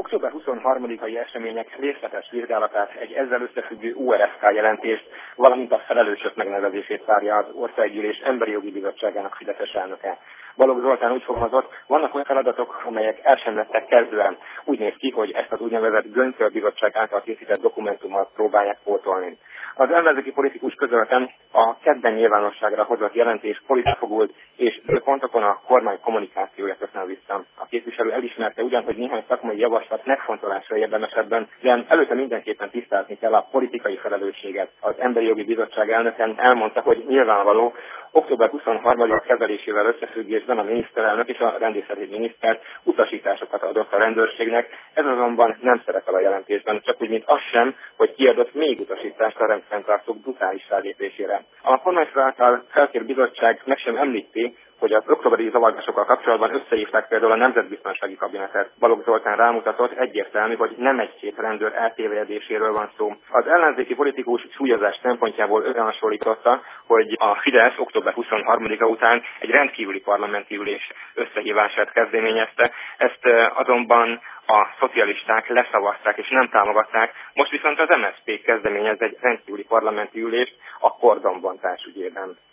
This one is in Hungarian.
október 23-ai események részletes vizsgálatát, egy ezzel összefüggő ORFK jelentést, valamint a felelősök megnevezését várja az Országgyűlés Emberi Jogi Bizottságának fideszes elnöke. Balogh Zoltán úgy fogalmazott, vannak olyan feladatok, amelyek el sem lettek kezdően. Úgy néz ki, hogy ezt az úgynevezett Göncöl bizottság által készített dokumentumot próbálják pótolni. Az ellenzéki politikus közölten a kedden nyilvánosságra hozott jelentés politikafogult, és pontokon a kormány kommunikációja köszön vissza. A képviselő elismerte ugyan, hogy néhány szakmai javaslat megfontolásra érdemesebben, de előtte mindenképpen tisztázni kell a politikai felelősséget. Az Emberi Jogi Bizottság elnöke elmondta, hogy nyilvánvaló, október 23-a kezelésével összefüggésben a miniszterelnök és a rendészeti miniszter utasításokat adott a rendőrségnek, ez azonban nem szerepel a jelentésben, csak úgy, mint az sem, hogy kiadott még utasítást a rendfenntartók brutális fellépésére. A kormányfő által felkért bizottság meg sem említi, hogy az októberi zavargásokkal kapcsolatban összehívták például a Nemzetbiztonsági Kabinetet. Balogh Zoltán rámutatott, egyértelmű, hogy nem egy-két rendőr eltévelyedéséről van szó. Az ellenzéki politikus súlyozás szempontjából összehasonlította, hogy a Fidesz október 23-a után egy rendkívüli parlamenti ülés összehívását kezdeményezte, ezt azonban a szocialisták leszavazták és nem támogatták, most viszont az MSZP kezdeményez egy rendkívüli parlamenti ülést a kordonbontás ügyében.